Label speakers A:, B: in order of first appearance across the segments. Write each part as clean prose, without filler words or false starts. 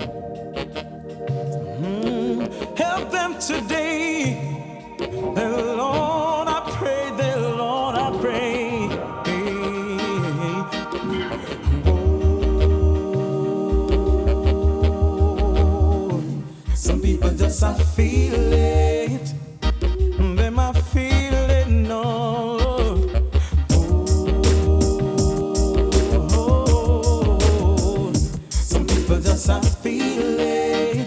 A: Help them today. The Lord, I pray, the Lord, I pray. Oh, some people just I feel it. Them I feel it, no. Oh, some people just I feel it.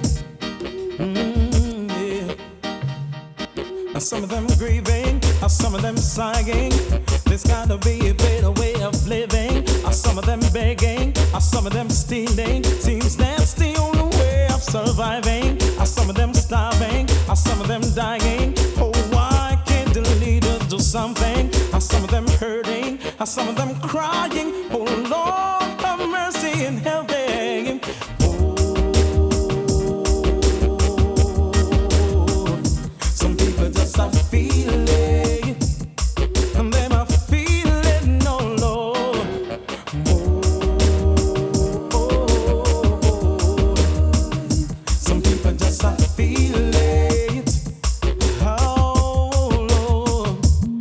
A: Yeah. Some of them grieving, some of them sighing. There's gotta be a better way of living. Some of them begging, some of them stealing. Seems that's the only way of surviving. Some of them starving, some of them dying. Oh, why can't the leader do something? Some of them hurting, some of them crying. Oh, Lord, have mercy and help them. I feel it, and then I feel it, no Lord. Some people just I feel it, oh Lord.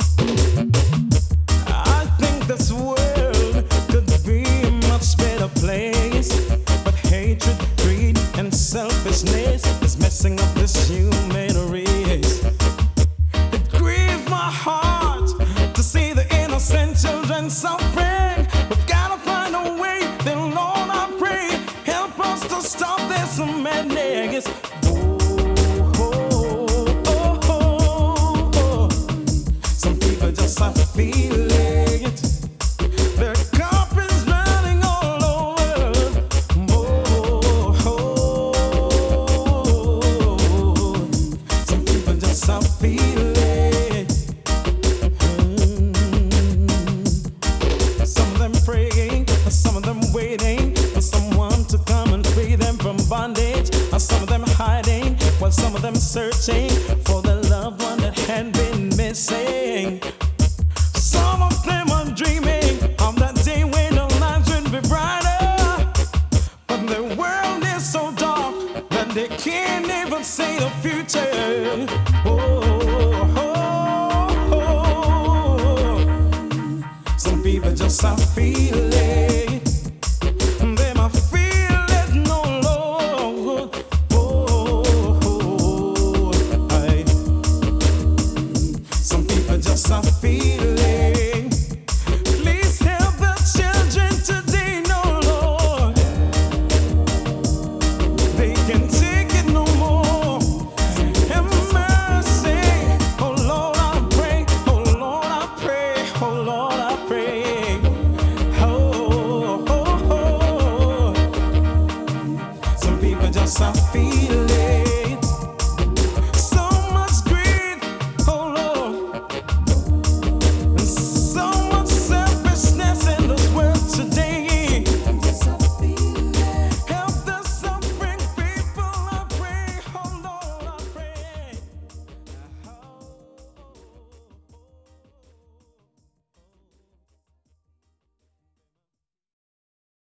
A: I think this world could be a much better place, but hatred, greed, and selfishness is messing up this human race. Children suffering, we've gotta find a way. Then Lord, I pray, help us to stop this madness. Some people just I feel it. Their cup is running all over. Some people just I feel it. Some of them waiting for someone to come and free them from bondage. Some of them hiding, while some of them searching for the loved one that had been missing. Some of them are dreaming of that day when their lives will be brighter. But the world is so dark that they can't even see the future. Some people just I feel it.